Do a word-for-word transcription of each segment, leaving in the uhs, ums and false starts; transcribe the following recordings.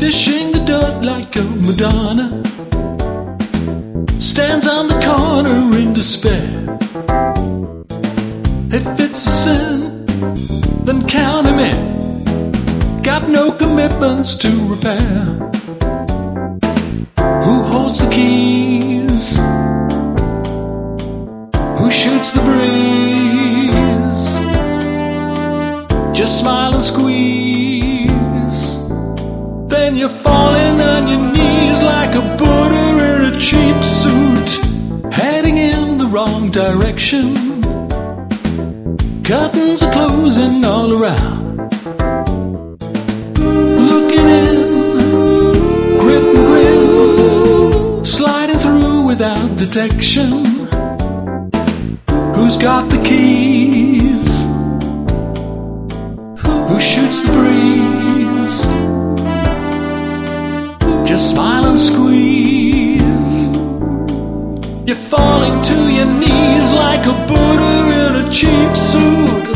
dishing the dirt like a Madonna, stands on the corner in despair. If it's a sin, then count him in. Got no commitments to repair. Who holds the keys? Who shoots the breeze? Just smile and squeeze. Then you're falling on your knees like a Buddha in a cheap suit, heading in the wrong direction. Curtains are closing all around. Looking in, grit and grin, sliding through without detection. Who's got the keys? Who shoots the breeze? Just smile and squeeze. You're falling to your knees like a Buddha in a cheap suit.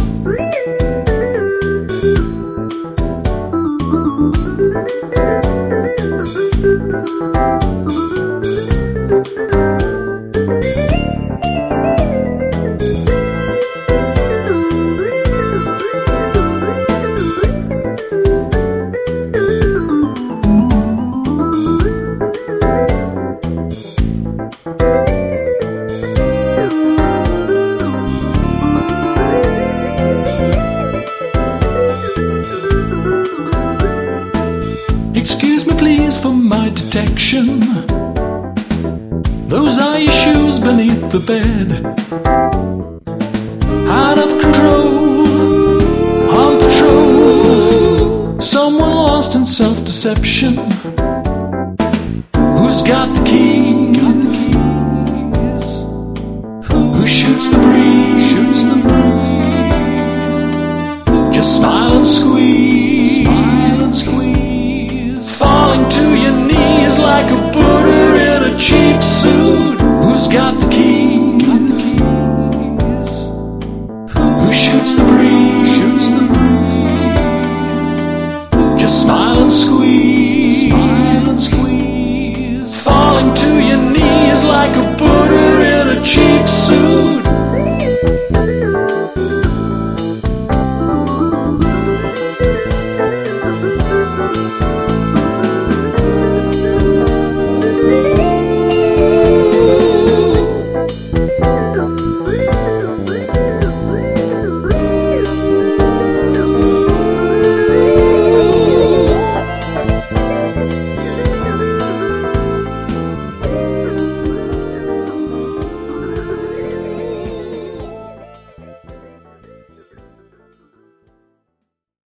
Excuse me please for my detection. Those are your shoes beneath the bed. Out of control, on patrol, someone lost in self-deception. Who's got the keys? Who shoots the breeze? Shoots the breeze. Just smile and squeeze. Smile and squeeze. Falling to your knees like a Buddha in a cheap suit. Who's got the keys? Who shoots the breeze? Shoots the breeze. Just smile and squeeze. Smile and squeeze. Falling to your knees like a Buddha in a cheap suit.